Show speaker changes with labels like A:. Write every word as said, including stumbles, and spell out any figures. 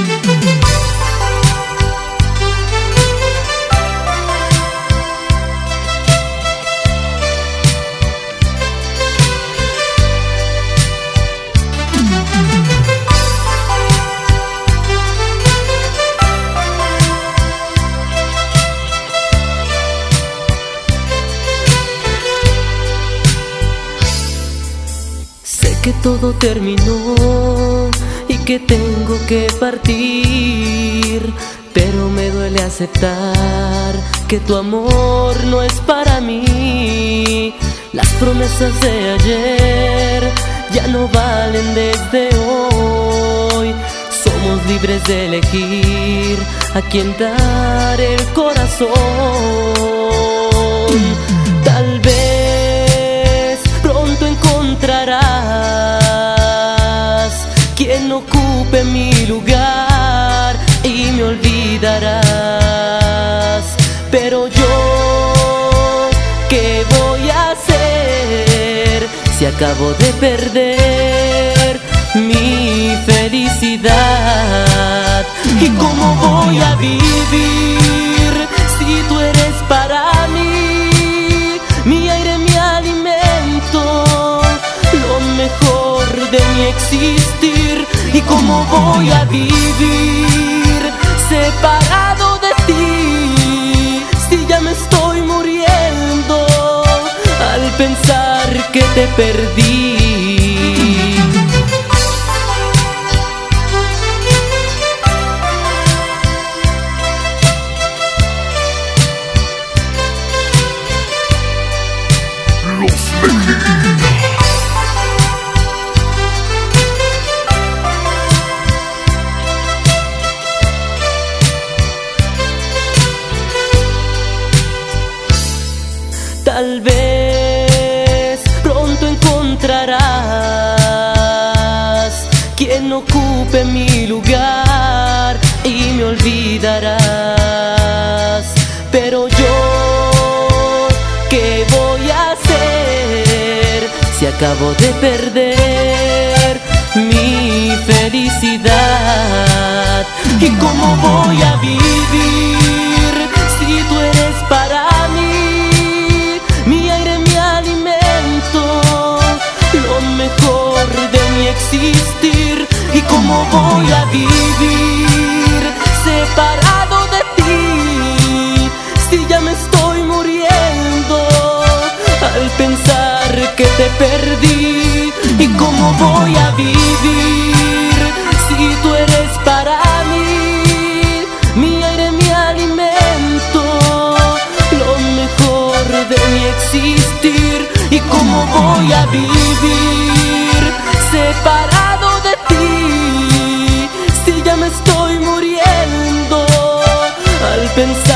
A: Que todo terminó y que tengo que partir, pero me duele aceptar que tu amor no es para mí. Las promesas de ayer ya no valen desde hoy. Somos libres de elegir a quién dar el corazón. Tal vez pronto encontrarás quien ocupe mi lugar y me olvidarás. Pero yo, ¿qué voy a hacer si acabo de perder mi felicidad? ¿Y cómo voy a vivir si tú eres para mí mi aire, mi alimento, lo mejor de mi existir? ¿Y cómo voy a vivir separado de ti si ya me estoy muriendo al pensar que te perdí? Tal vez pronto encontrarás quien ocupe mi lugar y me olvidarás. Pero yo, ¿qué voy a hacer si acabo de perder mi felicidad? ¿Y cómo voy a vivir si tú eres para mí mi aire, mi alimento, lo mejor de mi existir? ¿Y cómo voy a vivir separado de ti si ya me estoy muriendo al pensar que te perdí? ¿Y cómo voy a vivir si tú eres para mí mi aire, mi alimento, lo mejor de mi existir? ¿Y cómo voy a vivir separado de ti si ya me estoy muriendo al pensar